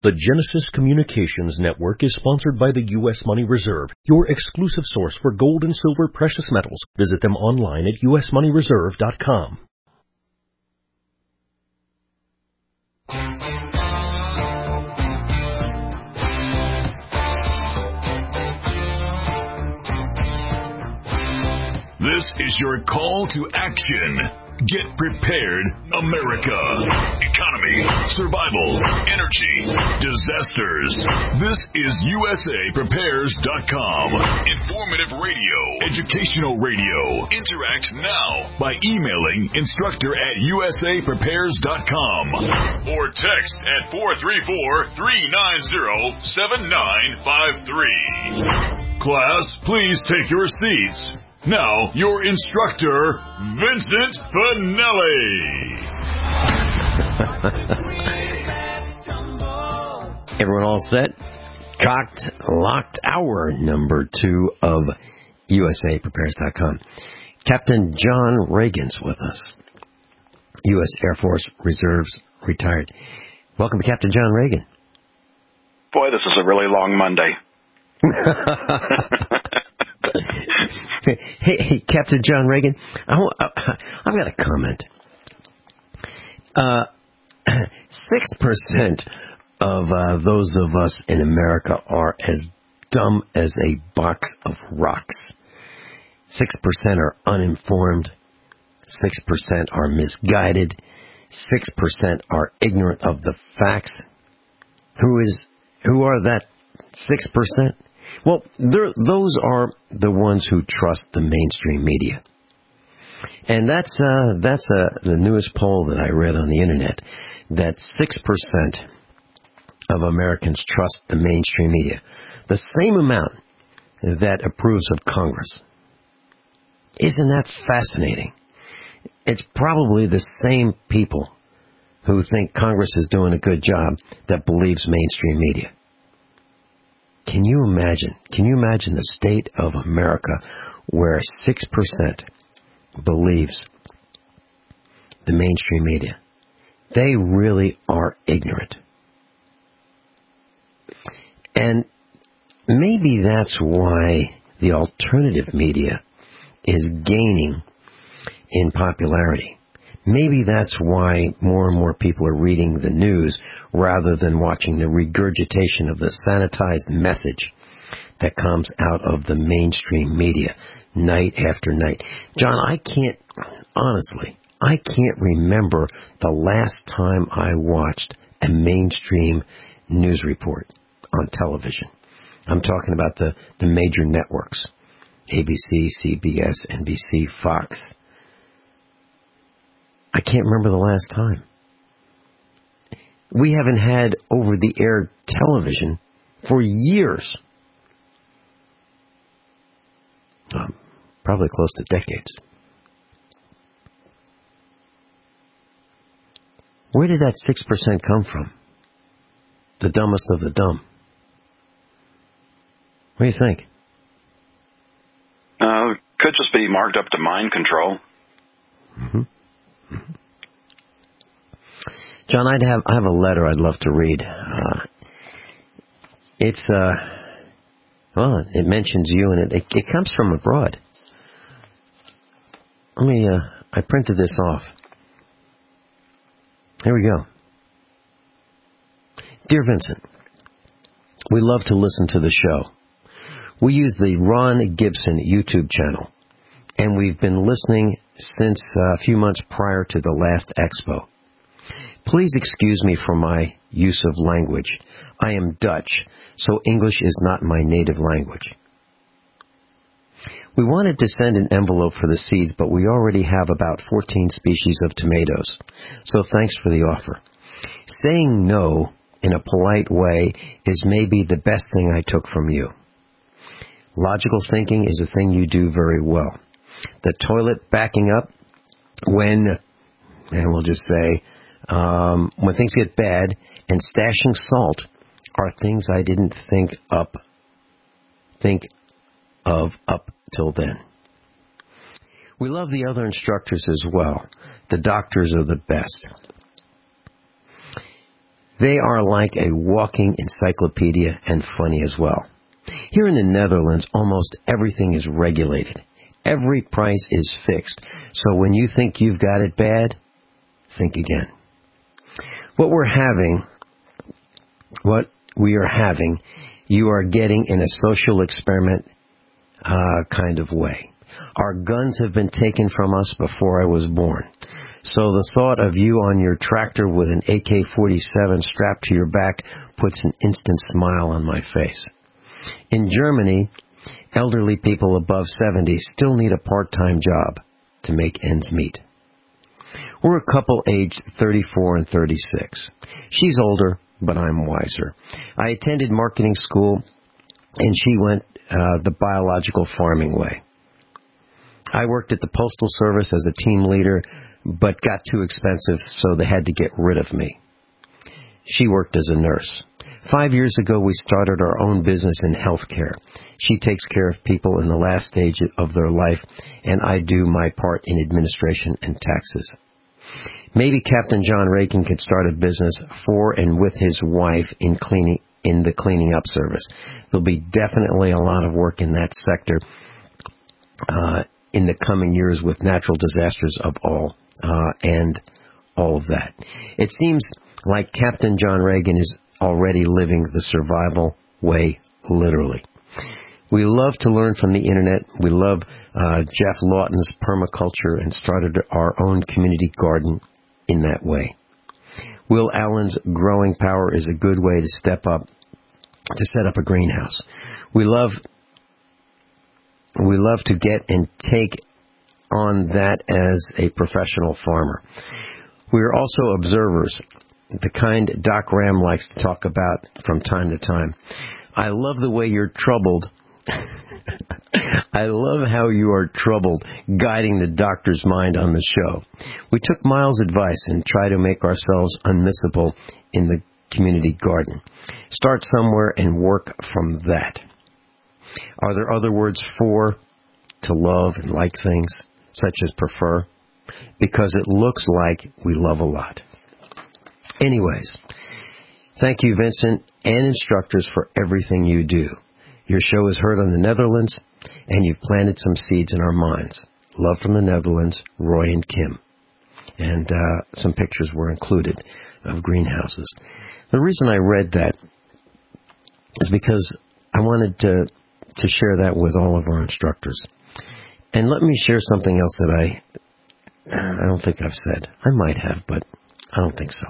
The Genesis Communications Network is sponsored by the U.S. Money Reserve, your exclusive source for gold and silver precious metals. Visit them online at usmoneyreserve.com. This is your call to action. Get prepared, America. Economy, survival, energy, disasters. This is USAPrepares.com. Informative radio, educational radio. Interact now by emailing instructor@USAPrepares.com or text at 434-390-7953. Class, please take your seats. Now, your instructor, Vincent Finelli. Everyone all set? Cocked, locked, hour number 2 of USAPrepares.com. Captain John Reagan's with us. U.S. Air Force Reserves, retired. Welcome, Captain John Reagan. Boy, this is a really long Monday. Hey, Captain John Reagan, I've got a comment. 6% of those of us in America are as dumb as a box of rocks. 6% are uninformed. 6% are misguided. 6% are ignorant of the facts. Who are that 6%? Well, those are the ones who trust the mainstream media. And that's the newest poll that I read on the internet, that 6% of Americans trust the mainstream media. The same amount that approves of Congress. Isn't that fascinating? It's probably the same people who think Congress is doing a good job that believes mainstream media. Can you imagine the state of America where 6% believes the mainstream media? They really are ignorant. And maybe that's why the alternative media is gaining in popularity. Maybe that's why more and more people are reading the news rather than watching the regurgitation of the sanitized message that comes out of the mainstream media night after night. John, I can't remember the last time I watched a mainstream news report on television. I'm talking about the major networks, ABC, CBS, NBC, Fox. I can't remember the last time. We haven't had over-the-air television for years. Probably close to decades. Where did that 6% come from? The dumbest of the dumb. What do you think? Could just be marked up to mind control. Mm-hmm. John, I have a letter I'd love to read. It mentions you, and it comes from abroad. I printed this off. Here we go. Dear Vincent, we love to listen to the show. We use the Ron Gibson YouTube channel, and we've been listening since a few months prior to the last expo. Please excuse me for my use of language. I am Dutch, so English is not my native language. We wanted to send an envelope for the seeds, but we already have about 14 species of tomatoes, so thanks for the offer. Saying no in a polite way is maybe the best thing I took from you. Logical thinking is a thing you do very well. The toilet backing up when things get bad, and stashing salt are things I didn't think of up till then. We love the other instructors as well. The doctors are the best. They are like a walking encyclopedia and funny as well. Here in the Netherlands, almost everything is regulated. Every price is fixed. So when you think you've got it bad, think again. What we are having, you are getting in a social experiment kind of way. Our guns have been taken from us before I was born. So the thought of you on your tractor with an AK-47 strapped to your back puts an instant smile on my face. In Germany, elderly people above 70 still need a part-time job to make ends meet. We're a couple aged 34 and 36. She's older, but I'm wiser. I attended marketing school, and she went the biological farming way. I worked at the Postal Service as a team leader, but got too expensive, so they had to get rid of me. She worked as a nurse. 5 years ago, we started our own business in healthcare. She takes care of people in the last stage of their life, and I do my part in administration and taxes. Maybe Captain John Reagan could start a business for and with his wife in the cleaning up service. There'll be definitely a lot of work in that sector in the coming years with natural disasters of all and all of that. It seems like Captain John Reagan is already living the survival way, literally. We love to learn from the Internet. We love Jeff Lawton's permaculture and started our own community garden in that way. Will Allen's growing power is a good way to step up, to set up a greenhouse. We love to get and take on that as a professional farmer. We are also observers, the kind Doc Ram likes to talk about from time to time. I love the way you're troubled. I love how you are troubled guiding the doctor's mind on the show. We took Miles' advice and try to make ourselves unmissable in the community garden. Start somewhere and work from that. Are there other words for to love and like things, such as prefer? Because it looks like we love a lot. Anyways, thank you, Vincent, and instructors for everything you do. Your show is heard in the Netherlands, and you've planted some seeds in our minds. Love from the Netherlands, Roy and Kim. And some pictures were included of greenhouses. The reason I read that is because I wanted to share that with all of our instructors. And let me share something else that I don't think I've said. I might have, but I don't think so.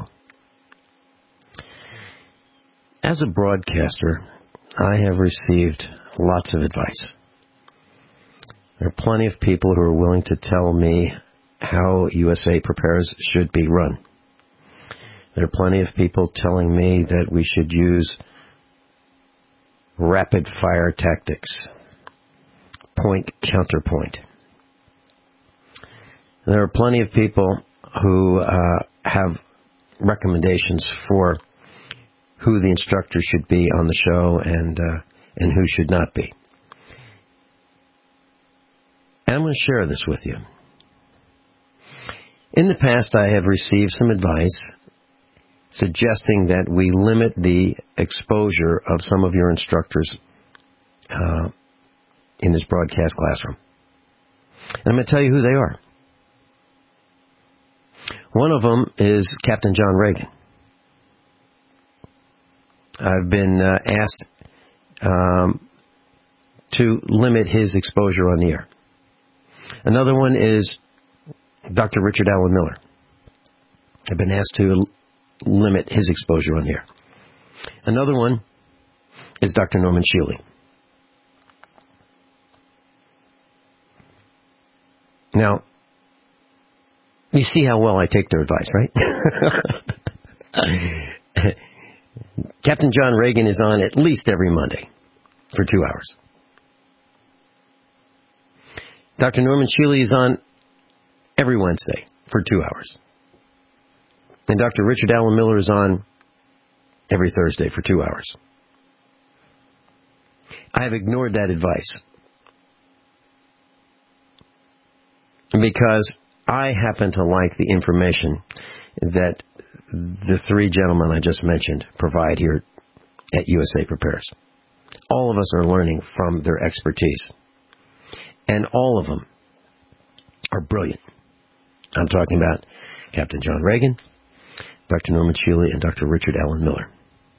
As a broadcaster, I have received lots of advice. There are plenty of people who are willing to tell me how USA Prepares should be run. There are plenty of people telling me that we should use rapid-fire tactics, point, counterpoint. There are plenty of people who have recommendations for who the instructor should be on the show and who should not be. And I'm going to share this with you. In the past, I have received some advice suggesting that we limit the exposure of some of your instructors in this broadcast classroom. And I'm going to tell you who they are. One of them is Captain John Reagan. I've been asked to limit his exposure on the air. Another one is Dr. Richard Allen Miller. I've been asked to limit his exposure on the air. Another one is Dr. Norman Shealy. Now, you see how well I take their advice, right? Captain John Reagan is on at least every Monday for 2 hours. Dr. Norman Shealy is on every Wednesday for 2 hours. And Dr. Richard Allen Miller is on every Thursday for 2 hours. I have ignored that advice because I happen to like the information that the three gentlemen I just mentioned provide here at USA Prepares. All of us are learning from their expertise. And all of them are brilliant. I'm talking about Captain John Reagan, Dr. Norman Shealy, and Dr. Richard Allen Miller.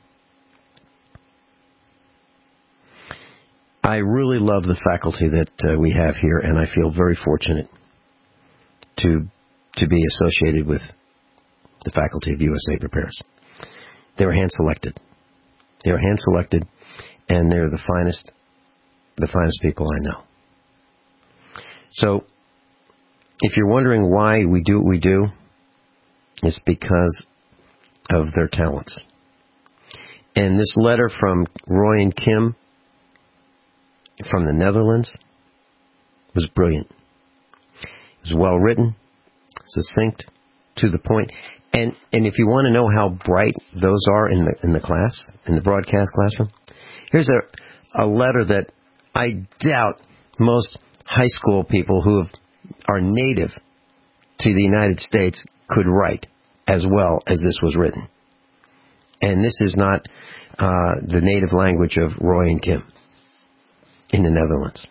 I really love the faculty that we have here, and I feel very fortunate to be associated with the faculty of USA Prepares. They were hand-selected. They were hand-selected, and they're the finest people I know. So, if you're wondering why we do what we do, it's because of their talents. And this letter from Roy and Kim from the Netherlands was brilliant. It was well written, succinct, to the point. And if you want to know how bright those are in the class, in the broadcast classroom, here's a letter that I doubt most high school people who are native to the United States could write as well as this was written. And this is not the native language of Roy and Kim in the Netherlands.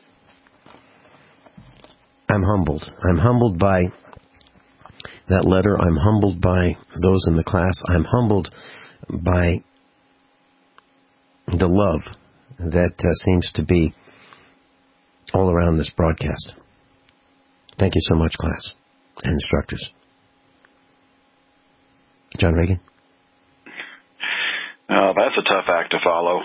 I'm humbled. I'm humbled by that letter. I'm humbled by those in the class. I'm humbled by the love that seems to be all around this broadcast. Thank you so much, class and instructors. John Reagan? That's a tough act to follow.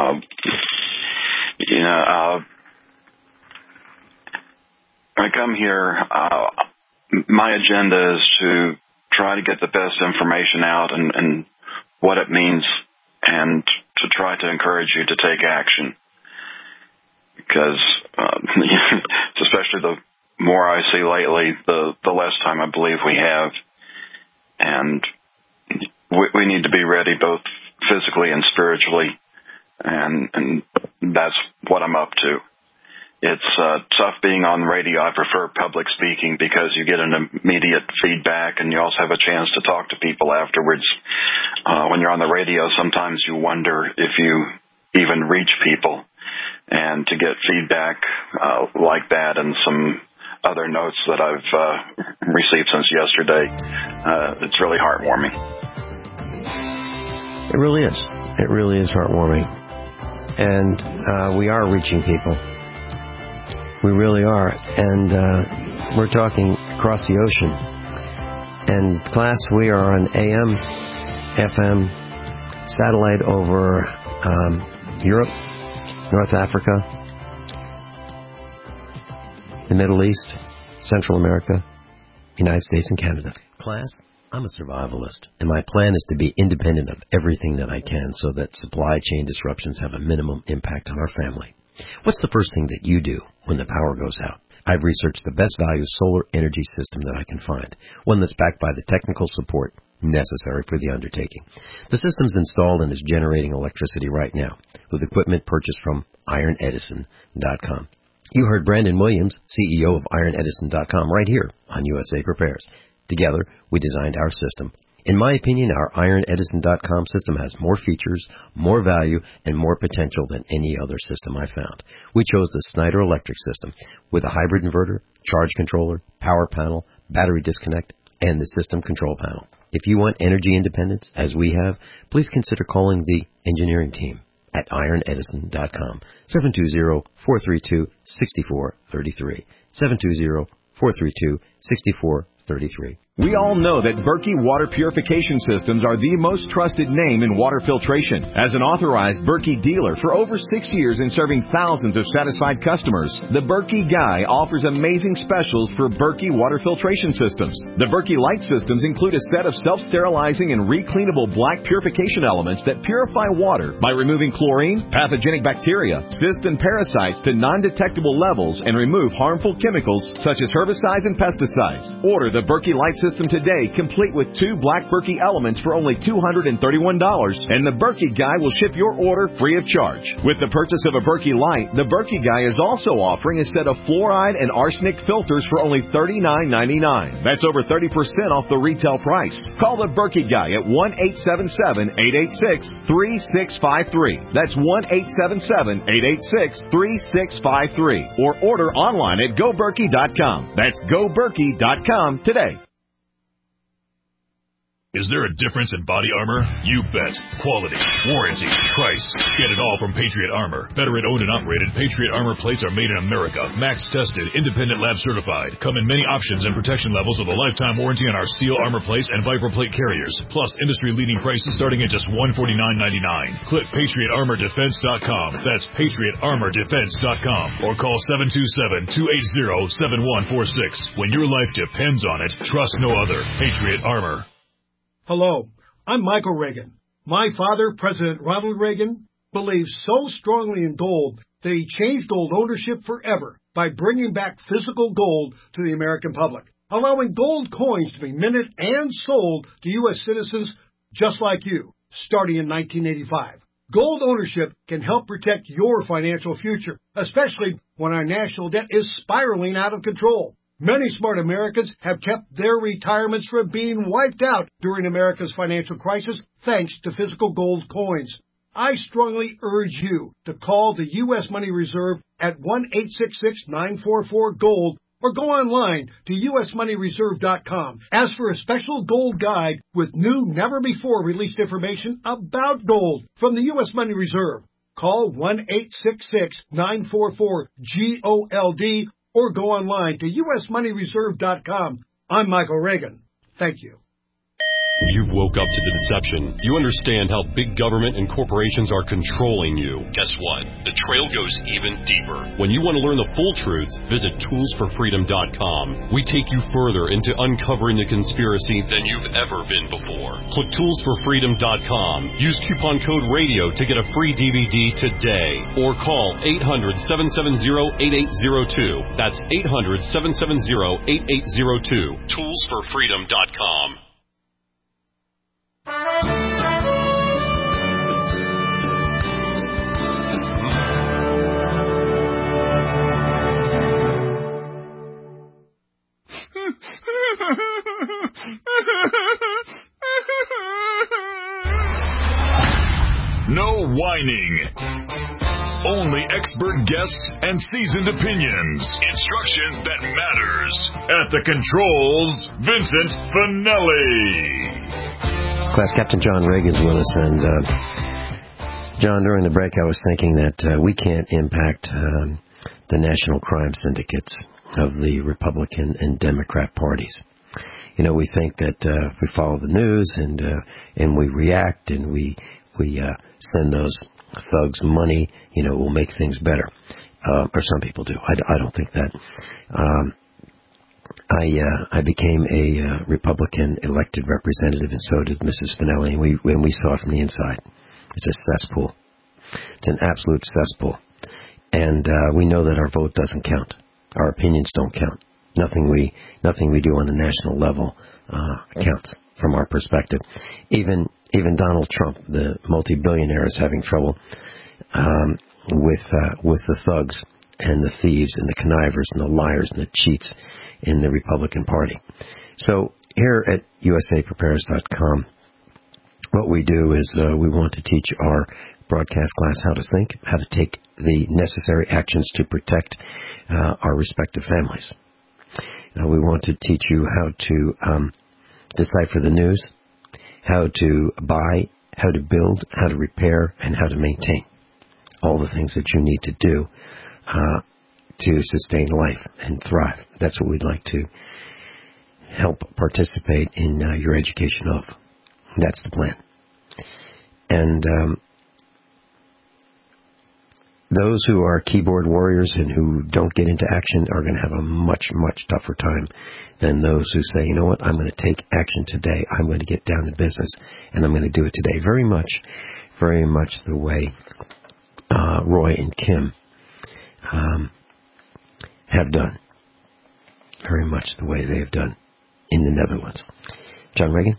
I come here, my agenda is to try to get the best information out and what it means, and to try to encourage you to take action. Because, especially the more I see lately, the less time I believe we have. And we need to be ready both physically and spiritually. And that's what I'm up to. It's tough being on the radio. I prefer public speaking because you get an immediate feedback, and you also have a chance to talk to people afterwards. When you're on the radio, sometimes you wonder if you even reach people. And to get feedback like that and some other notes that I've received since yesterday, it's really heartwarming. It really is. It really is heartwarming. And we are reaching people. We really are. And we're talking across the ocean. And class, we are on AM, FM, satellite over Europe, North Africa, the Middle East, Central America, United States, and Canada. Class, I'm a survivalist, and my plan is to be independent of everything that I can so that supply chain disruptions have a minimum impact on our family. What's the first thing that you do when the power goes out? I've researched the best value solar energy system that I can find, one that's backed by the technical support necessary for the undertaking. The system's installed and is generating electricity right now with equipment purchased from IronEdison.com. You heard Brandon Williams, CEO of IronEdison.com, right here on USA Prepares. Together, we designed our system. In my opinion, our IronEdison.com system has more features, more value, and more potential than any other system I found. We chose the Snyder Electric system with a hybrid inverter, charge controller, power panel, battery disconnect, and the system control panel. If you want energy independence, as we have, please consider calling the engineering team at IronEdison.com, 720-432-6433, 720-432-6433. We all know that Berkey Water Purification Systems are the most trusted name in water filtration. As an authorized Berkey dealer for over 6 years and serving thousands of satisfied customers, the Berkey Guy offers amazing specials for Berkey Water Filtration Systems. The Berkey Light Systems include a set of self-sterilizing and recleanable black purification elements that purify water by removing chlorine, pathogenic bacteria, cysts, and parasites to non-detectable levels and remove harmful chemicals such as herbicides and pesticides. Order the Berkey Light System today, complete with 2 black Berkey elements for only $231, and the Berkey Guy will ship your order free of charge. With the purchase of a Berkey Light, the Berkey Guy is also offering a set of fluoride and arsenic filters for only $39.99. That's over 30% off the retail price. Call the Berkey Guy at 1-877-886-3653. That's 1-877-886-3653. Or order online at GoBerkey.com. That's GoBerkey.com today. Is there a difference in body armor? You bet. Quality, warranty, price. Get it all from Patriot Armor. Veteran-owned and operated, Patriot Armor plates are made in America. Max-tested, independent lab certified. Come in many options and protection levels with a lifetime warranty on our steel armor plates and Viper plate carriers. Plus, industry-leading prices starting at just $149.99. Click PatriotArmorDefense.com. That's PatriotArmorDefense.com. Or call 727-280-7146. When your life depends on it, trust no other. Patriot Armor. Hello, I'm Michael Reagan. My father, President Ronald Reagan, believes so strongly in gold that he changed gold ownership forever by bringing back physical gold to the American public, allowing gold coins to be minted and sold to U.S. citizens just like you, starting in 1985. Gold ownership can help protect your financial future, especially when our national debt is spiraling out of control. Many smart Americans have kept their retirements from being wiped out during America's financial crisis thanks to physical gold coins. I strongly urge you to call the U.S. Money Reserve at 1-866-944-GOLD or go online to usmoneyreserve.com. Ask for a special gold guide with new, never-before-released information about gold from the U.S. Money Reserve. Call 1-866-944-GOLD or go online to usmoneyreserve.com. I'm Michael Reagan. Thank you. You've woke up to the deception. You understand how big government and corporations are controlling you. Guess what? The trail goes even deeper. When you want to learn the full truth, visit toolsforfreedom.com. We take you further into uncovering the conspiracy than you've ever been before. Click toolsforfreedom.com. Use coupon code RADIO to get a free DVD today. Or call 800-770-8802. That's 800-770-8802. Toolsforfreedom.com. No whining. Only expert guests and seasoned opinions. Instruction that matters. At the controls, Vincent Finelli. Class Captain John Reagan's with us, and John, during the break I was thinking that we can't impact the national crime syndicates of the Republican and Democrat parties. You know, we think that if we follow the news and we react and we send those thugs money, you know, we'll make things better. Or some people do. I don't think that. I became a Republican elected representative, and so did Mrs. Finelli, and we saw it from the inside. It's a cesspool. It's an absolute cesspool. And we know that our vote doesn't count. Our opinions don't count. Nothing we do on the national level counts from our perspective. Even Donald Trump, the multi-billionaire, is having trouble with the thugs and the thieves and the connivers and the liars and the cheats in the Republican Party. So here at usaprepares.com, what we do is we want to teach our broadcast class how to think, how to take the necessary actions to protect our respective families. We want to teach you how to decipher the news, how to buy, how to build, how to repair, and how to maintain. All the things that you need to do to sustain life and thrive. That's what we'd like to help participate in your education of. That's the plan. And those who are keyboard warriors and who don't get into action are going to have a much, much tougher time than those who say, you know what, I'm going to take action today. I'm going to get down to business, and I'm going to do it today. Very much the way Roy and Kim have done. Very much the way they have done in the Netherlands. John Reagan?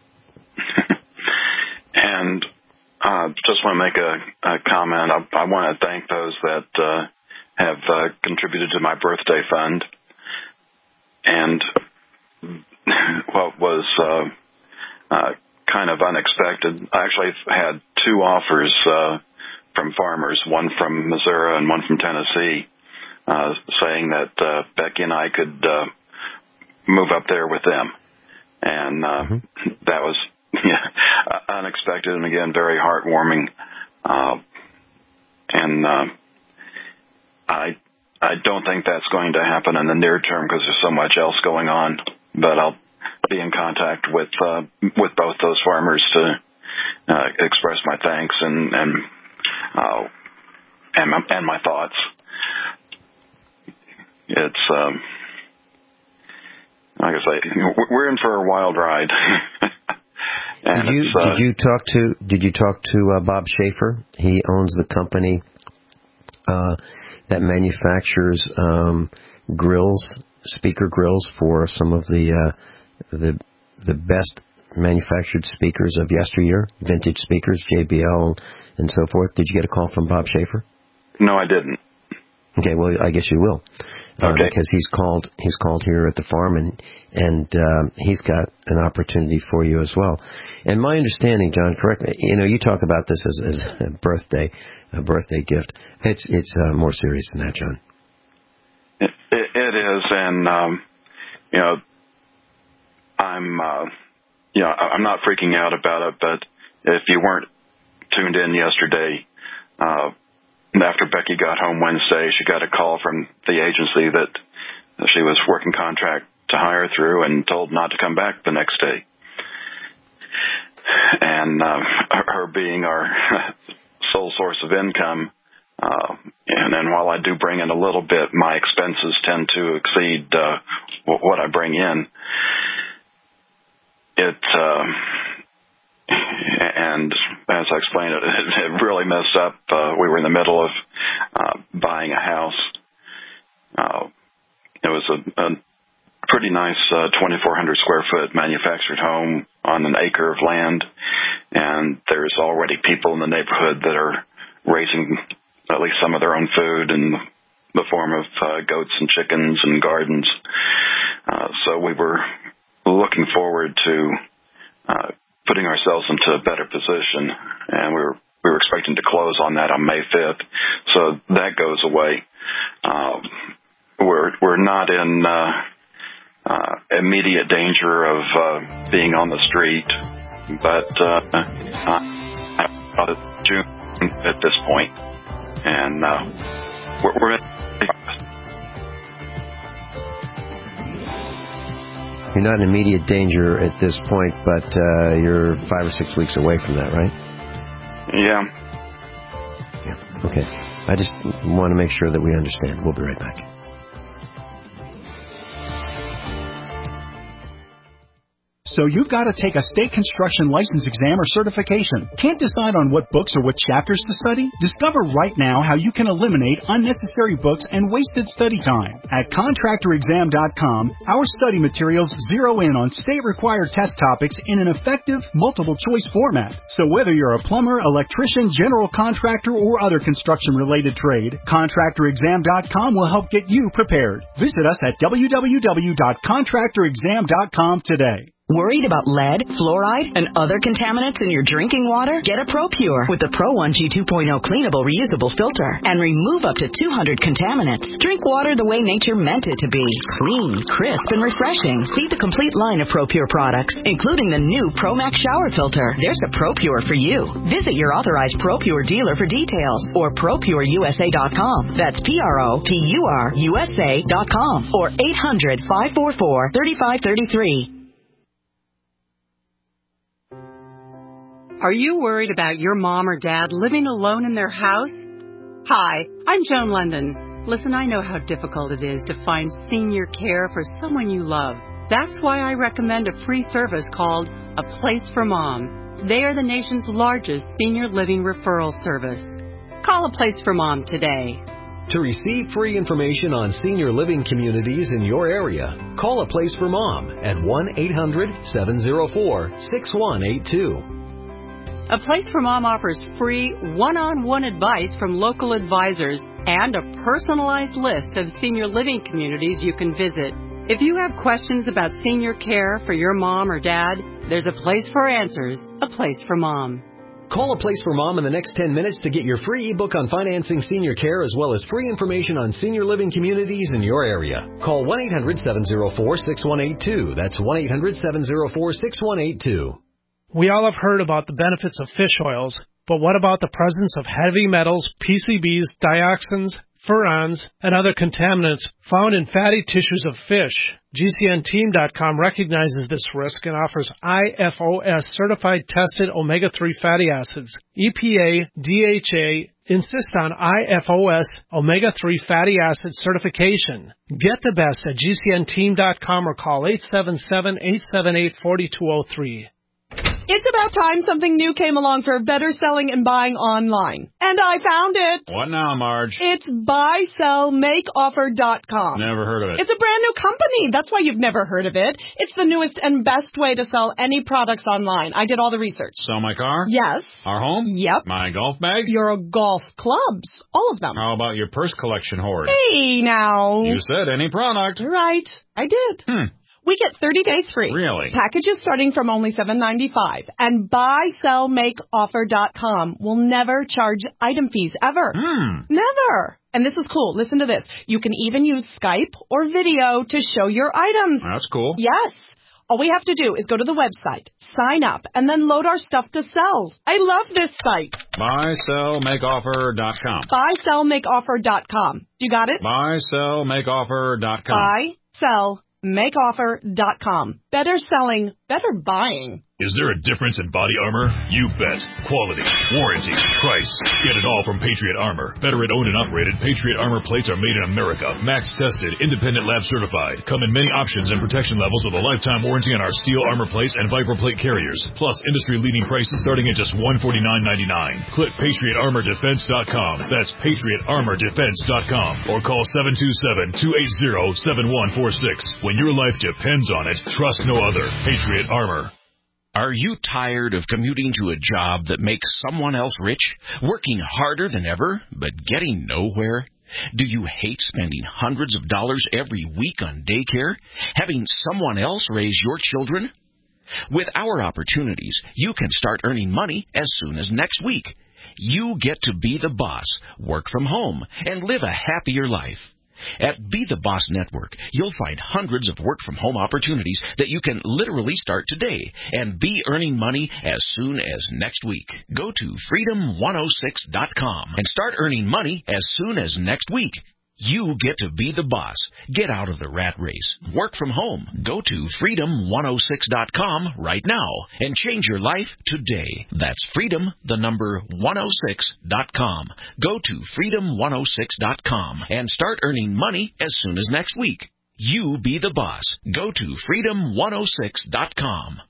And just want to make a comment. I want to thank those that have contributed to my birthday fund. And what was kind of unexpected, I actually had two offers from farmers, one from Missouri and one from Tennessee, saying that Becky and I could move up there with them. And that was unexpected and, again, very heartwarming. And I don't think that's going to happen in the near term because there's so much else going on. But I'll be in contact with both those farmers to express my thanks and my thoughts. It's like I say, we're in for a wild ride. Did you talk to Bob Schaefer? He owns the company that manufactures grills, speaker grills for some of the best manufactured speakers of yesteryear, vintage speakers, JBL and so forth. Did you get a call from Bob Schaefer? No, I didn't. Okay, well, I guess you will, okay. Because he's called here at the farm, and he's got an opportunity for you as well. And my understanding, John, correct me. You talk about this as a birthday gift. It's more serious than that, John. It is, and I'm not freaking out about it. But if you weren't tuned in yesterday. After Becky got home Wednesday, she got a call from the agency that she was working contract to hire through and told not to come back the next day. And her being our sole source of income, and then while I do bring in a little bit, my expenses tend to exceed what I bring in. And as I explained, it really messed up. We were in the middle of buying a house. It was a pretty nice 2,400 square foot manufactured home on an acre of land, and there's already people in the neighborhood that are raising at least some of their own food in the form of goats and chickens and gardens. So we were looking forward to putting ourselves into a better position, and we were expecting to close on that on May 5th. So that goes away. We're not in immediate danger of being on the street, but about June at this point, and we're in. You're not in immediate danger at this point, but you're 5 or 6 weeks away from that, right? Yeah. Okay. I just want to make sure that we understand. We'll be right back. So you've got to take a state construction license exam or certification. Can't decide on what books or what chapters to study? Discover right now how you can eliminate unnecessary books and wasted study time. At ContractorExam.com, our study materials zero in on state-required test topics in an effective, multiple-choice format. So whether you're a plumber, electrician, general contractor, or other construction-related trade, ContractorExam.com will help get you prepared. Visit us at www.ContractorExam.com today. Worried about lead, fluoride, and other contaminants in your drinking water? Get a ProPure with the Pro1G 2.0 cleanable reusable filter and remove up to 200 contaminants. Drink water the way nature meant it to be. Clean, crisp, and refreshing. See the complete line of ProPure products, including the new ProMax shower filter. There's a ProPure for you. Visit your authorized ProPure dealer for details or ProPureUSA.com. That's ProPureUSA.com or 800-544-3533. Are you worried about your mom or dad living alone in their house? Hi, I'm Joan London. Listen, I know how difficult it is to find senior care for someone you love. That's why I recommend a free service called A Place for Mom. They are the nation's largest senior living referral service. Call A Place for Mom today. To receive free information on senior living communities in your area, call A Place for Mom at 1-800-704-6182. A Place for Mom offers free one-on-one advice from local advisors and a personalized list of senior living communities you can visit. If you have questions about senior care for your mom or dad, there's a place for answers, A Place for Mom. Call A Place for Mom in the next 10 minutes to get your free ebook on financing senior care as well as free information on senior living communities in your area. Call 1-800-704-6182. That's 1-800-704-6182. We all have heard about the benefits of fish oils, but what about the presence of heavy metals, PCBs, dioxins, furans, and other contaminants found in fatty tissues of fish? GCNteam.com recognizes this risk and offers IFOS certified tested omega-3 fatty acids. EPA, DHA insist on IFOS omega-3 fatty acid certification. Get the best at GCNteam.com or call 877-878-4203. It's about time something new came along for better selling and buying online. And I found it. What now, Marge? It's buysellmakeoffer.com. Never heard of it. It's a brand new company. That's why you've never heard of it. It's the newest and best way to sell any products online. I did all the research. Sell my car? Yes. Our home? Yep. My golf bag? Your golf clubs. All of them. How about your purse collection hoard? Hey, now. You said any product. Right. I did. We get 30 days free. Really? Packages starting from only $7.95. And buysellmakeoffer.com will never charge item fees ever. Never. And this is cool. Listen to this. You can even use Skype or video to show your items. That's cool. Yes. All we have to do is go to the website, sign up, and then load our stuff to sell. I love this site. Buysellmakeoffer.com. Buysellmakeoffer.com. You got it? Buysellmakeoffer.com. Buysellmakeoffer.com. Better selling, better buying. Is there a difference in body armor? You bet. Quality, warranty, price. Get it all from Patriot Armor. Veteran owned and operated, Patriot Armor plates are made in America. Max tested, independent lab certified. Come in many options and protection levels with a lifetime warranty on our steel armor plates and Viper plate carriers. Plus industry leading prices starting at just $149.99. Click PatriotArmorDefense.com. That's PatriotArmorDefense.com. Or call 727-280-7146. When your life depends on it, trust no other. Patriot Armor. Are you tired of commuting to a job that makes someone else rich, working harder than ever, but getting nowhere? Do you hate spending hundreds of dollars every week on daycare, having someone else raise your children? With our opportunities, you can start earning money as soon as next week. You get to be the boss, work from home, and live a happier life. At Be the Boss Network, you'll find hundreds of work-from-home opportunities that you can literally start today and be earning money as soon as next week. Go to freedom106.com and start earning money as soon as next week. You get to be the boss. Get out of the rat race. Work from home. Go to freedom106.com right now and change your life today. That's freedom106.com. Go to freedom106.com and start earning money as soon as next week. You be the boss. Go to freedom106.com.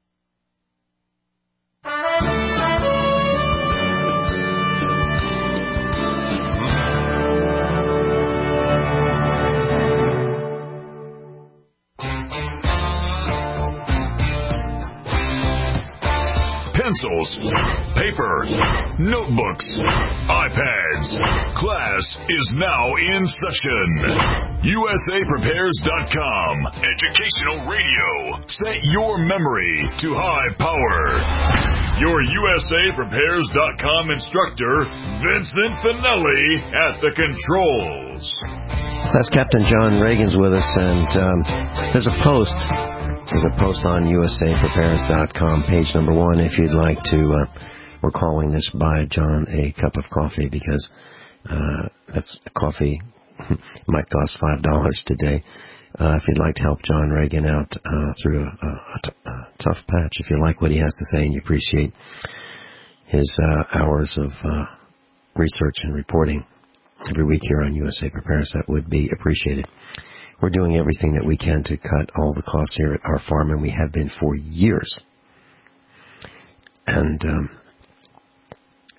Pencils, paper, notebooks, iPads. Class is now in session. USAPrepares.com. Educational radio. Set your memory to high power. Your USAPrepares.com instructor, Vincent Finelli, at the controls. Class Captain John Reagan's with us, and there's a post. There's a post on USAPrepares.com, page number 1, if you'd like to, we're calling this Buy John a Cup of Coffee, because that's coffee might cost $5 today. If you'd like to help John Reagan out through a tough patch, if you like what he has to say and you appreciate his hours of research and reporting every week here on USA Prepares, that would be appreciated. We're doing everything that we can to cut all the costs here at our farm, and we have been for years. And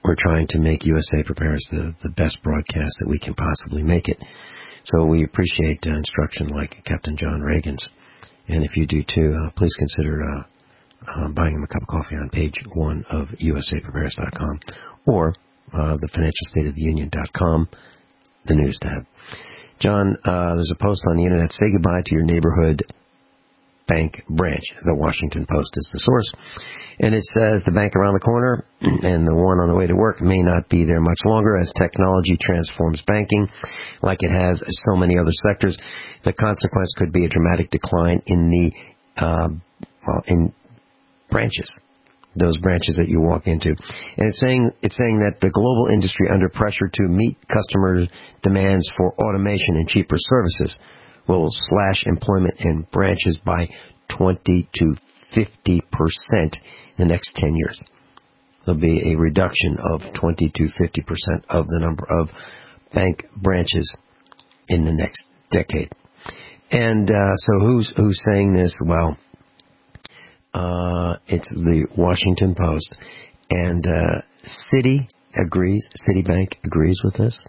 we're trying to make USA Prepares the best broadcast that we can possibly make it. So we appreciate instruction like Captain John Reagan's. And if you do too, please consider buying him a cup of coffee on page 1 of usaprepares.com or the financialstateoftheunion.com, the news tab. John, there's a post on the internet, say goodbye to your neighborhood bank branch. The Washington Post is the source. And it says the bank around the corner and the one on the way to work may not be there much longer as technology transforms banking like it has so many other sectors. The consequence could be a dramatic decline in the in branches, those branches that you walk into. And it's saying that the global industry under pressure to meet customer demands for automation and cheaper services will slash employment in branches by 20 to 50% in the next 10 years. There'll be a reduction of 20 to 50% of the number of bank branches in the next decade. And so who's saying this? Well, it's the Washington Post. And Citibank agrees with this.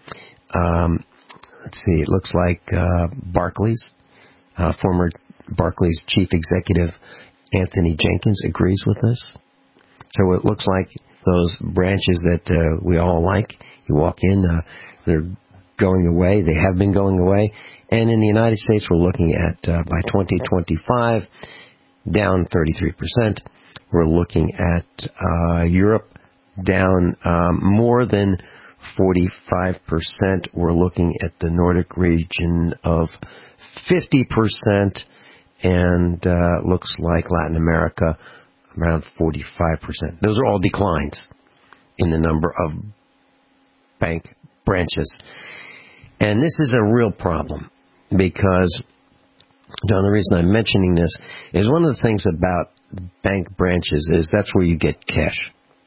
Let's see, it looks like Barclays, former Barclays chief executive Anthony Jenkins agrees with this. So it looks like those branches that we all like, you walk in, they're going away. They have been going away. And in the United States, we're looking at, by 2025, down 33%. We're looking at Europe down more than 45%. We're looking at the Nordic region of 50%, and looks like Latin America around 45%. Those are all declines in the number of bank branches. And this is a real problem because, John, the reason I'm mentioning this is one of the things about bank branches is that's where you get cash.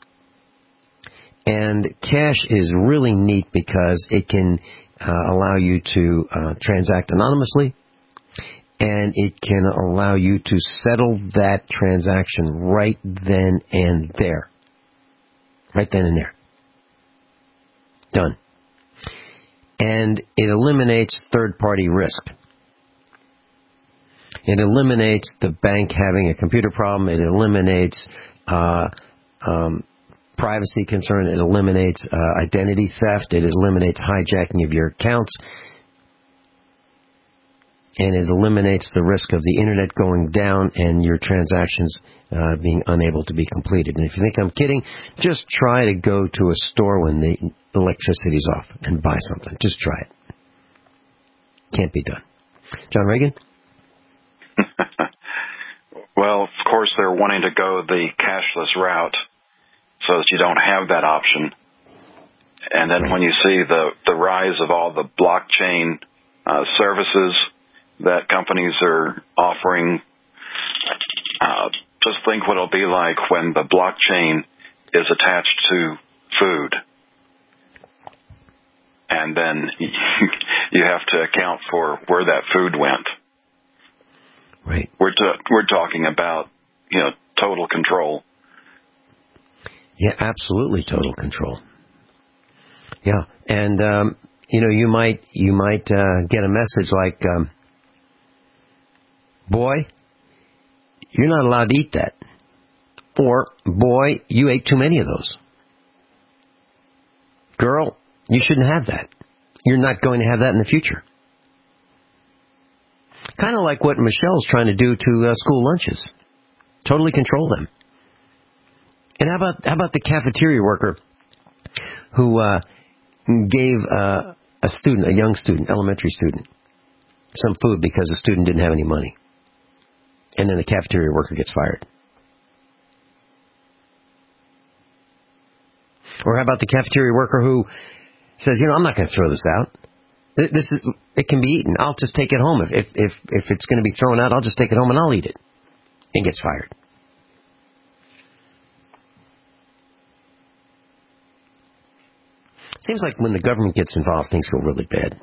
And cash is really neat because it can allow you to transact anonymously, and it can allow you to settle that transaction right then and there. Right then and there. Done. And it eliminates third-party risk. It eliminates the bank having a computer problem. It eliminates privacy concern. It eliminates identity theft. It eliminates hijacking of your accounts. And it eliminates the risk of the internet going down and your transactions being unable to be completed. And if you think I'm kidding, just try to go to a store when the electricity's off and buy something. Just try it. Can't be done. John Reagan? Well, of course, they're wanting to go the cashless route so that you don't have that option. And then when you see the rise of all the blockchain services that companies are offering, just think what it'll be like when the blockchain is attached to food. And then you have to account for where that food went. Right. We're talking about, total control. Yeah, absolutely total control. Yeah, and you might get a message like, boy, you're not allowed to eat that, or boy, you ate too many of those. Girl, you shouldn't have that. You're not going to have that in the future. Kind of like what Michelle's trying to do to school lunches. Totally control them. And how about the cafeteria worker who gave a young student, elementary student, some food because the student didn't have any money. And then the cafeteria worker gets fired. Or how about the cafeteria worker who says, I'm not going to throw this out. It can be eaten. I'll just take it home. If it's going to be thrown out, I'll just take it home and I'll eat it. And gets fired. Seems like when the government gets involved, things go really bad.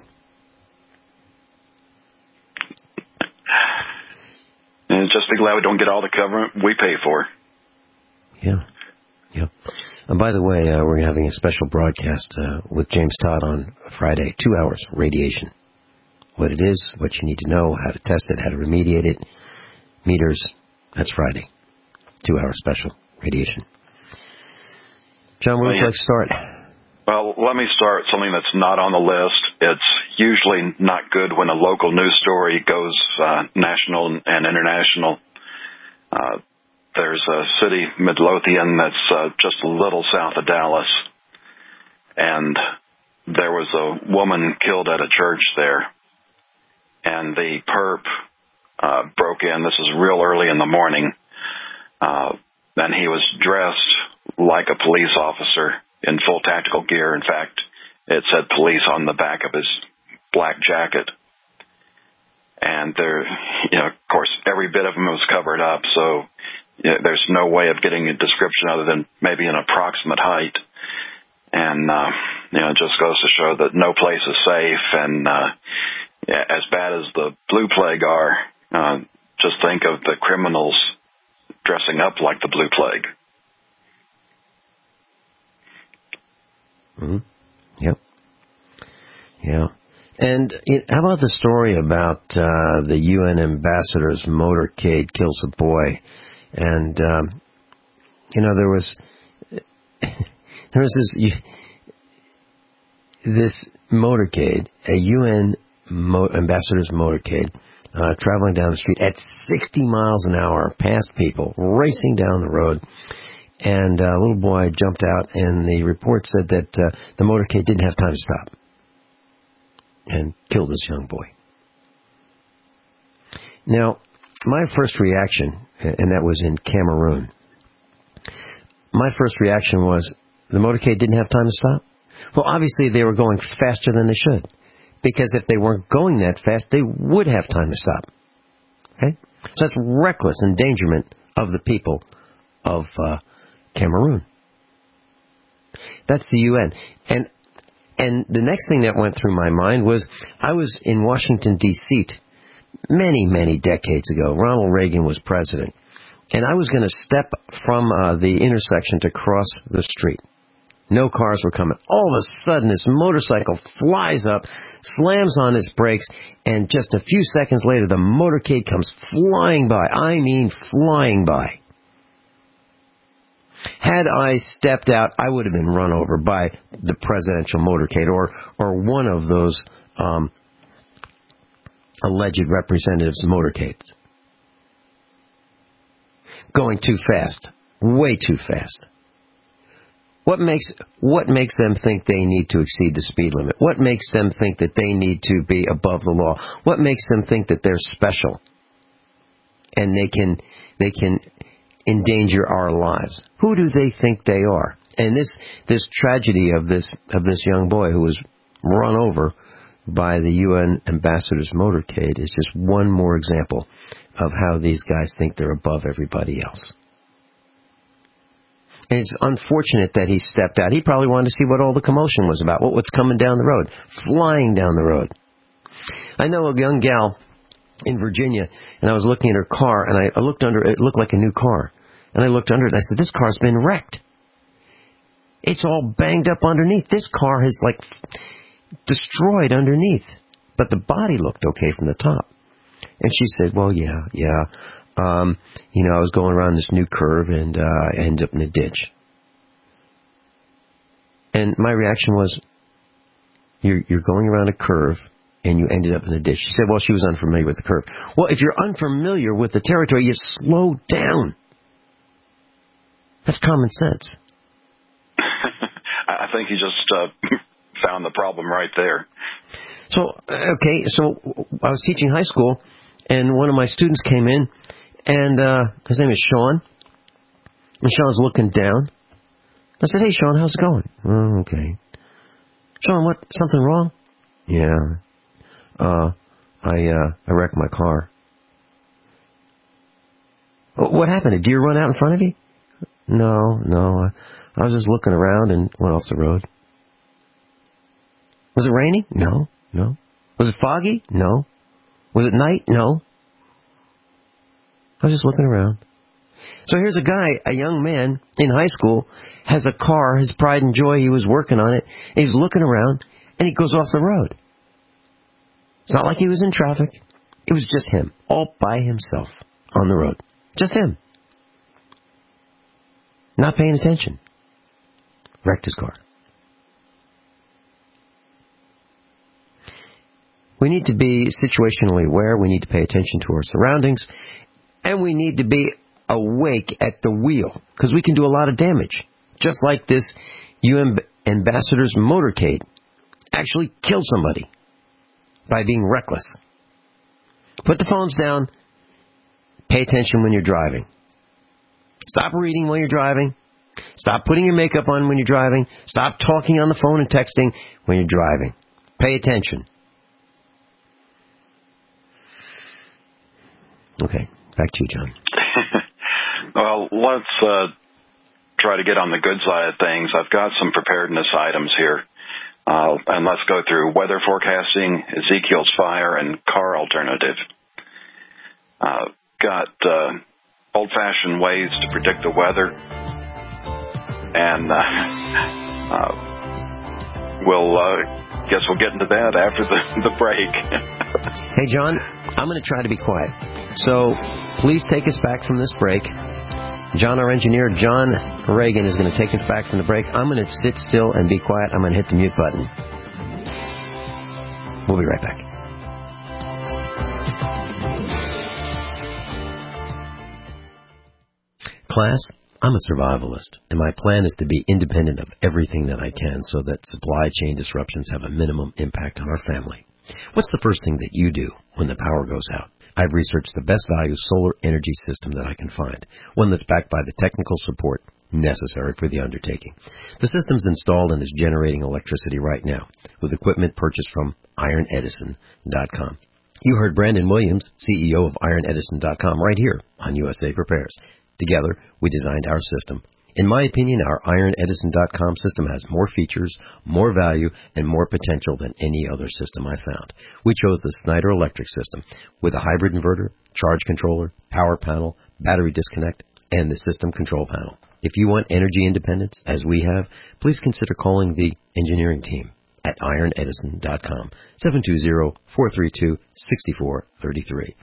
And just be glad we don't get all the government we pay for. Yeah. And by the way, we're having a special broadcast with James Todd on Friday, 2 hours, radiation. What it is, what you need to know, how to test it, how to remediate it, meters. That's Friday. 2 hour special, radiation. John, where would you like to start? Well, let me start something that's not on the list. It's usually not good when a local news story goes national and international. There's a city, Midlothian, that's just a little south of Dallas. And there was a woman killed at a church there. And the perp broke in. This is real early in the morning. And he was dressed like a police officer in full tactical gear. In fact, it said police on the back of his black jacket. And there, of course, every bit of him was covered up, so there's no way of getting a description other than maybe an approximate height. And, it just goes to show that no place is safe. And as bad as the blue plague are, just think of the criminals dressing up like the blue plague. Mm-hmm. Yep. Yeah. And how about the story about the UN ambassador's motorcade kills a boy? And, there was this motorcade, a UN ambassador's motorcade, traveling down the street at 60 miles an hour, past people, racing down the road. And a little boy jumped out, and the report said that the motorcade didn't have time to stop and killed this young boy. Now, my first reaction, and that was in Cameroon, my first reaction was, the motorcade didn't have time to stop? Well, obviously they were going faster than they should, because if they weren't going that fast, they would have time to stop. Okay? So that's reckless endangerment of the people of Cameroon. That's the UN. And the next thing that went through my mind was, I was in Washington, D.C. many, many decades ago. Ronald Reagan was president. And I was going to step from the intersection to cross the street. No cars were coming. All of a sudden, this motorcycle flies up, slams on its brakes, and just a few seconds later, the motorcade comes flying by. I mean, flying by. Had I stepped out, I would have been run over by the presidential motorcade or one of those alleged representatives' motorcades. Going too fast. Way too fast. What makes them think they need to exceed the speed limit? What makes them think that they need to be above the law? What makes them think that they're special and they can endanger our lives? Who do they think they are? And this tragedy of this young boy who was run over by the UN ambassador's motorcade is just one more example of how these guys think they're above everybody else. And it's unfortunate that he stepped out. He probably wanted to see what all the commotion was about, what's coming down the road, flying down the road. I know a young gal in Virginia, and I was looking at her car, and I looked under it. It looked like a new car. And I looked under it, and I said, this car's been wrecked. It's all banged up underneath. This car is, destroyed underneath. But the body looked okay from the top. And she said, well, yeah. I was going around this new curve, and I ended up in a ditch. And my reaction was, you're going around a curve, and you ended up in a ditch. She said, well, she was unfamiliar with the curve. Well, if you're unfamiliar with the territory, you slow down. That's common sense. I think you just found the problem right there. So I was teaching high school, and one of my students came in, and his name is Sean. And Sean's looking down. I said, hey, Sean, how's it going? Oh, okay. Sean, something wrong? Yeah. I wrecked my car. What happened? Did a deer run out in front of you? No. I was just looking around and went off the road. Was it raining? No. Was it foggy? No. Was it night? No. I was just looking around. So here's a guy, a young man in high school, has a car, his pride and joy, he was working on it, and he's looking around, and he goes off the road. It's not like he was in traffic. It was just him, all by himself on the road. Just him. Not paying attention. Wrecked his car. We need to be situationally aware. We need to pay attention to our surroundings. And we need to be awake at the wheel, because we can do a lot of damage. Just like this UN ambassador's motorcade actually killed somebody by being reckless. Put the phones down. Pay attention when you're driving. Stop reading while you're driving. Stop putting your makeup on when you're driving. Stop talking on the phone and texting when you're driving. Pay attention. Okay, back to you, John. Well, let's try to get on the good side of things. I've got some preparedness items here. And let's go through weather forecasting, Ezekiel's fire, and car alternative. Got old-fashioned ways to predict the weather. And guess we'll get into that after the break. Hey, John, I'm going to try to be quiet. So please take us back from this break. John, our engineer, John Reagan, is going to take us back from the break. I'm going to sit still and be quiet. I'm going to hit the mute button. We'll be right back. Class, I'm a survivalist, and my plan is to be independent of everything that I can so that supply chain disruptions have a minimum impact on our family. What's the first thing that you do when the power goes out? I've researched the best value solar energy system that I can find, one that's backed by the technical support necessary for the undertaking. The system's installed and is generating electricity right now with equipment purchased from IronEdison.com. You heard Brandon Williams, CEO of IronEdison.com, right here on USA Prepares. Together, we designed our system. In my opinion, our IronEdison.com system has more features, more value, and more potential than any other system I found. We chose the Snyder Electric system with a hybrid inverter, charge controller, power panel, battery disconnect, and the system control panel. If you want energy independence, as we have, please consider calling the engineering team at IronEdison.com, 720-432-6433,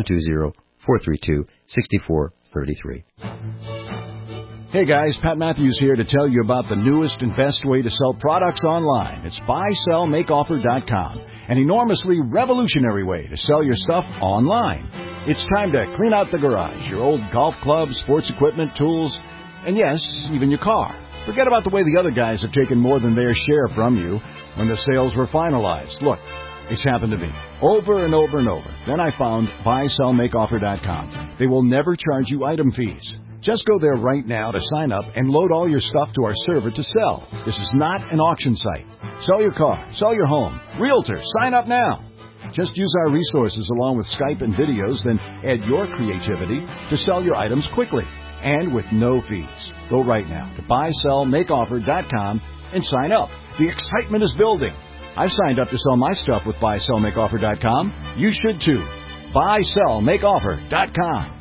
720-432-6433. Hey guys, Pat Matthews here to tell you about the newest and best way to sell products online. It's buysellmakeoffer.com, an enormously revolutionary way to sell your stuff online. It's time to clean out the garage, your old golf clubs, sports equipment, tools, and yes, even your car. Forget about the way the other guys have taken more than their share from you when the sales were finalized. Look, it's happened to me over and over and over. Then I found buysellmakeoffer.com. They will never charge you item fees. Just go there right now to sign up and load all your stuff to our server to sell. This is not an auction site. Sell your car, sell your home. Realtor, sign up now. Just use our resources along with Skype and videos, then add your creativity to sell your items quickly and with no fees. Go right now to buysellmakeoffer.com and sign up. The excitement is building. I've signed up to sell my stuff with buysellmakeoffer.com. You should too. buysellmakeoffer.com.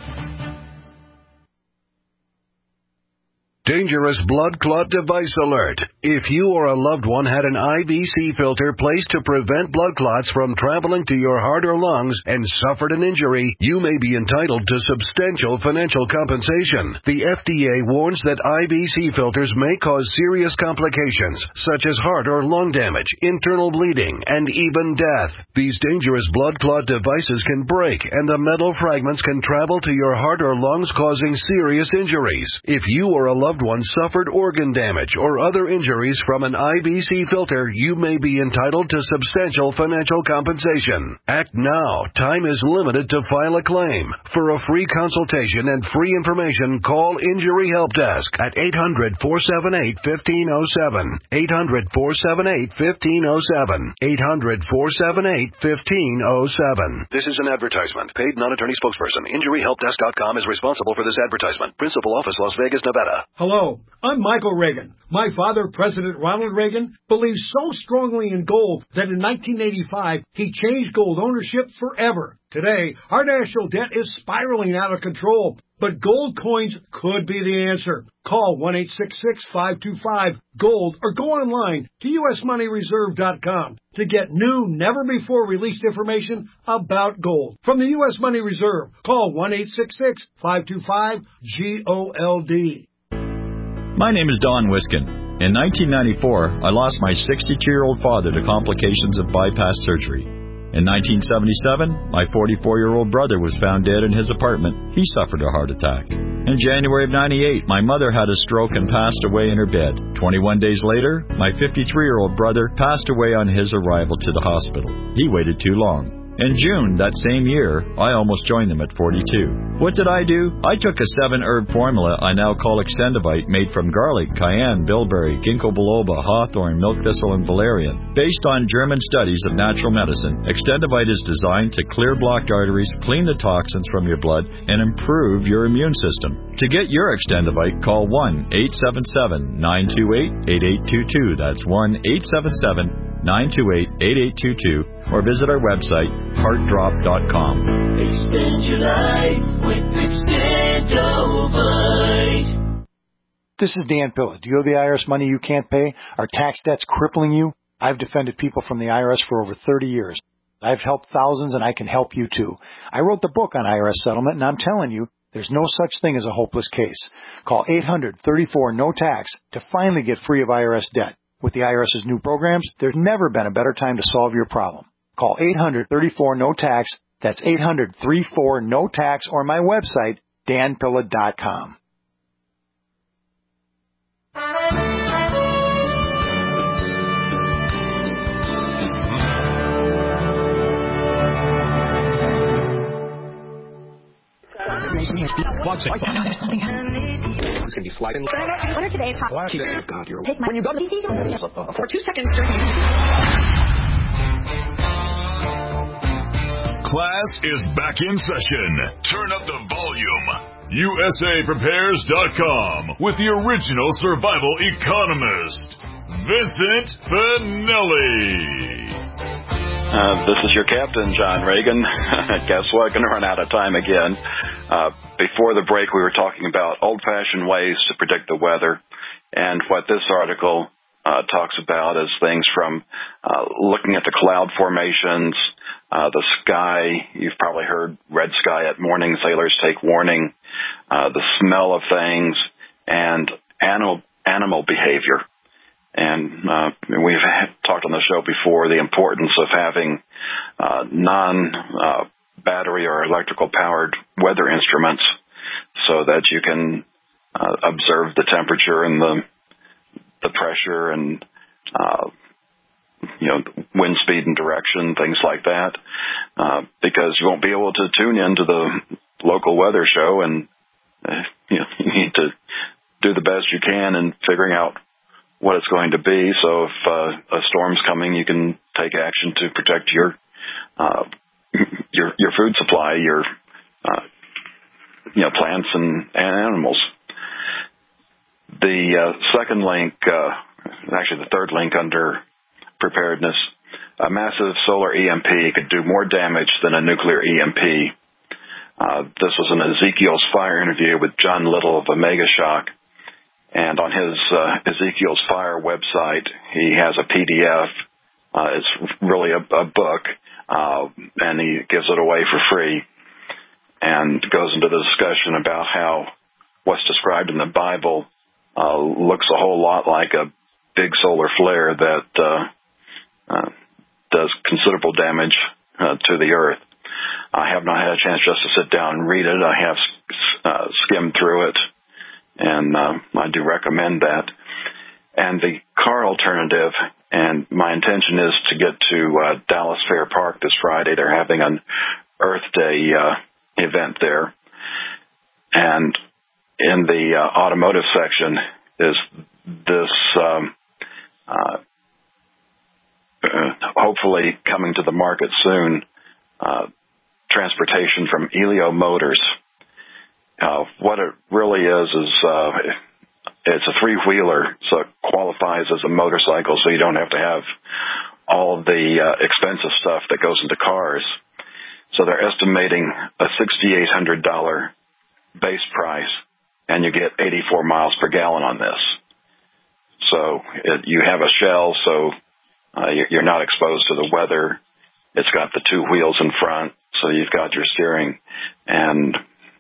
Dangerous blood clot device alert. If you or a loved one had an IVC filter placed to prevent blood clots from traveling to your heart or lungs and suffered an injury, you may be entitled to substantial financial compensation. The FDA warns that IVC filters may cause serious complications, such as heart or lung damage, internal bleeding, and even death. These dangerous blood clot devices can break, and the metal fragments can travel to your heart or lungs, causing serious injuries. If you or a loved one suffered organ damage or other injuries from an IVC filter, you may be entitled to substantial financial compensation. Act now. Time is limited to file a claim. For a free consultation and free information, call Injury Help Desk at 800-478-1507. 800-478-1507. 800-478-1507. This is an advertisement. Paid non-attorney spokesperson. InjuryHelpDesk.com is responsible for this advertisement. Principal office, Las Vegas, Nevada. Hello, I'm Michael Reagan. My father, President Ronald Reagan, believes so strongly in gold that in 1985, he changed gold ownership forever. Today, our national debt is spiraling out of control. but gold coins could be the answer. Call 1-866-525-GOLD or go online to usmoneyreserve.com to get new, never-before-released information about gold. From the U.S. Money Reserve, call 1-866-525-GOLD. My name is Don Wiskin. In 1994, I lost my 62-year-old father to complications of bypass surgery. In 1977, my 44-year-old brother was found dead in his apartment. He suffered a heart attack. In January of 98, my mother had a stroke and passed away in her bed. 21 days later, my 53-year-old brother passed away on his arrival to the hospital. He waited too long. In June that same year, I almost joined them at 42. What did I do? I took a 7-herb formula I now call Extendivite, made from garlic, cayenne, bilberry, ginkgo biloba, hawthorn, milk thistle, and valerian. Based on German studies of natural medicine, Extendivite is designed to clear blocked arteries, clean the toxins from your blood, and improve your immune system. To get your Extendivite, call 1-877-928-8822. That's 1-877-928-8822. Or visit our website, heartdrop.com. Expand your life with Extendovite. This is Dan Pilla. Do you owe the IRS money you can't pay? Are tax debts crippling you? I've defended people from the IRS for over 30 years. I've helped thousands, and I can help you too. I wrote the book on IRS settlement, and I'm telling you, there's no such thing as a hopeless case. Call 800-34-NO-TAX to finally get free of IRS debt. With the IRS's new programs, there's never been a better time to solve your problem. Call 800-34-NO-TAX. That's 800-34-NO-TAX, or my website, danpilla.com. Watch it. Oh, no, there's something happening. It's going to be sliding. What are today's hot? God, you're... Take my... When you go to the... For 2 seconds during... Class is back in session. Turn up the volume. USAPrepares.com with the original survival economist, Vincent Finelli. This is your captain, John Reagan. Guess what? Going to run out of time again. Before the break, we were talking about old-fashioned ways to predict the weather, and what this article talks about is things from looking at the cloud formations, the sky. You've probably heard red sky at morning, sailors take warning, the smell of things, and animal behavior. And we've talked on the show before the importance of having non-battery or electrical-powered weather instruments so that you can observe the temperature and the pressure and wind speed and direction, things like that, because you won't be able to tune into the local weather show, and you need to do the best you can in figuring out what it's going to be. So if a storm's coming, you can take action to protect your food supply, your plants and animals. The second link, actually the third link under preparedness, a massive solar EMP could do more damage than a nuclear EMP. This was an Ezekiel's Fire interview with John Little of Omega Shock. And on his Ezekiel's Fire website, he has a PDF. It's really a book, and he gives it away for free and goes into the discussion about how what's described in the Bible looks a whole lot like a big solar flare that does considerable damage to the earth. I have not had a chance just to sit down and read it. I have skimmed through it, and I do recommend that. And the car alternative, and my intention is to get to Dallas Fair Park this Friday. They're having an Earth Day event there. And in the automotive section is this hopefully coming to the market soon, transportation from Elio Motors. What it really is it's a three-wheeler, so it qualifies as a motorcycle, so you don't have to have all of the expensive stuff that goes into cars. So they're estimating a $6,800 base price, and you get 84 miles per gallon on this. So you have a shell, so you're not exposed to the weather. It's got the two wheels in front, so you've got your steering. And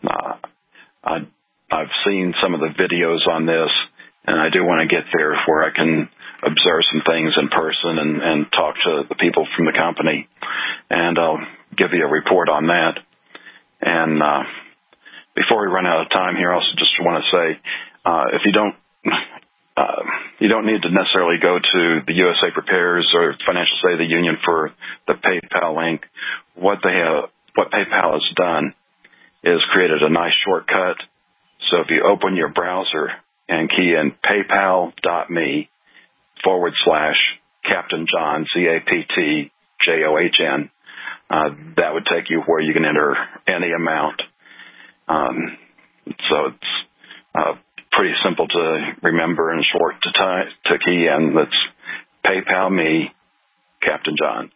I've seen some of the videos on this, and I do want to get there where I can observe some things in person and talk to the people from the company. And I'll give you a report on that. And before we run out of time here, I also just want to say, if you don't need to necessarily go to the USA Prepares or Financial State of the Union for the PayPal link. What PayPal has done is created a nice shortcut. So if you open your browser and key in paypal.me/Captain John, CAPTJOHN, that would take you where you can enter any amount. So it's pretty simple to remember and short to key in. That's PayPal me, Captain John,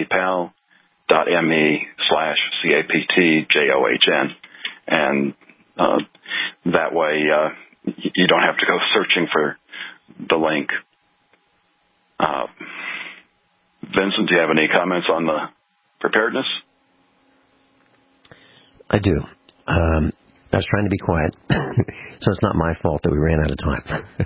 paypal.me/CAPTJOHN. And that way you don't have to go searching for the link. Vincent, do you have any comments on the preparedness? I do. I was trying to be quiet, so it's not my fault that we ran out of time.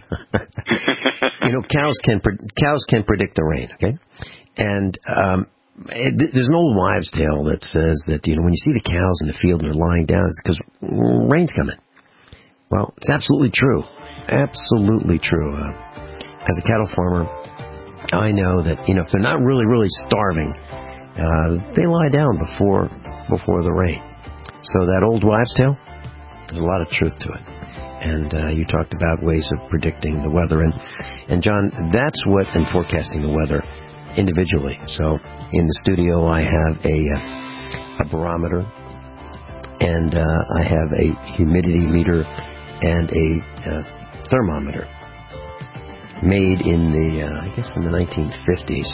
Cows can predict the rain, okay? And there's an old wives' tale that says that, when you see the cows in the field and they're lying down, it's because rain's coming. Well, it's absolutely true. Absolutely true. As a cattle farmer, I know that, if they're not really, really starving, they lie down before the rain. So that old wives' tale, there's a lot of truth to it. And you talked about ways of predicting the weather. And John, that's what, and forecasting the weather individually. So in the studio, I have a barometer, and I have a humidity meter and a thermometer made in the, I guess in the 1950s.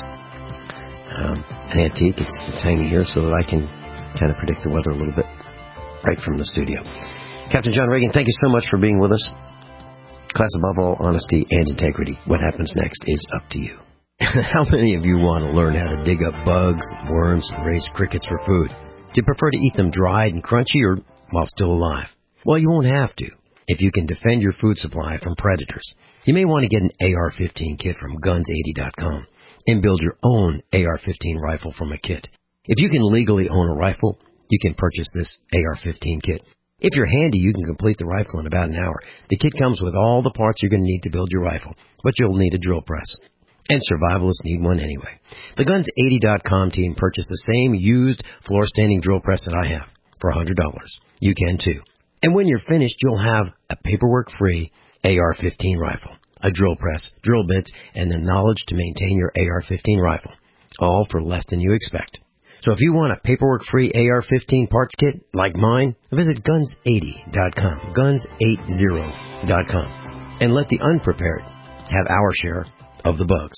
An antique. It's hanging here so that I can kind of predict the weather a little bit right from the studio. Captain John Reagan, thank you so much for being with us. Class, above all, honesty and integrity. What happens next is up to you. How many of you want to learn how to dig up bugs, worms, and raise crickets for food? Do you prefer to eat them dried and crunchy or while still alive? Well, you won't have to if you can defend your food supply from predators. You may want to get an AR-15 kit from Guns80.com and build your own AR-15 rifle from a kit. If you can legally own a rifle, you can purchase this AR-15 kit. If you're handy, you can complete the rifle in about an hour. The kit comes with all the parts you're going to need to build your rifle, but you'll need a drill press. And survivalists need one anyway. The Guns80.com team purchased the same used floor-standing drill press that I have for $100. You can too. And when you're finished, you'll have a paperwork-free AR-15 rifle, a drill press, drill bits, and the knowledge to maintain your AR-15 rifle, all for less than you expect. So if you want a paperwork-free AR-15 parts kit like mine, visit Guns80.com, Guns80.com, and let the unprepared have our share of the bugs.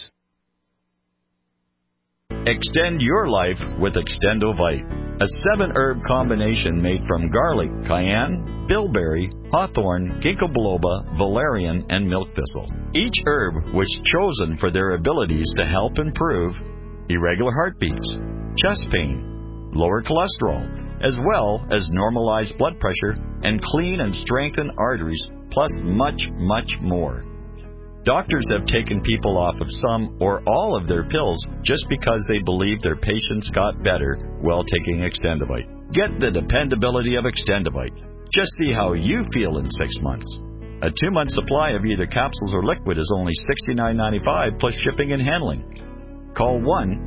Extend your life with Extendovite, a 7-herb combination made from garlic, cayenne, bilberry, hawthorn, ginkgo biloba, valerian, and milk thistle. Each herb was chosen for their abilities to help improve irregular heartbeats, chest pain, lower cholesterol, as well as normalize blood pressure and clean and strengthen arteries, plus much, much more. Doctors have taken people off of some or all of their pills just because they believe their patients got better while taking Extendovite. Get the dependability of Extendovite. Just see how you feel in 6 months. A 2-month supply of either capsules or liquid is only $69.95 plus shipping and handling. Call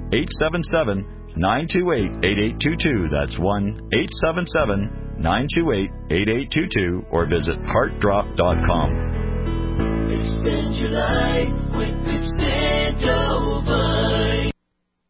1-877-928-8822. That's 1-877-928-8822 or visit heartdrop.com. Extend your life with Extendovite.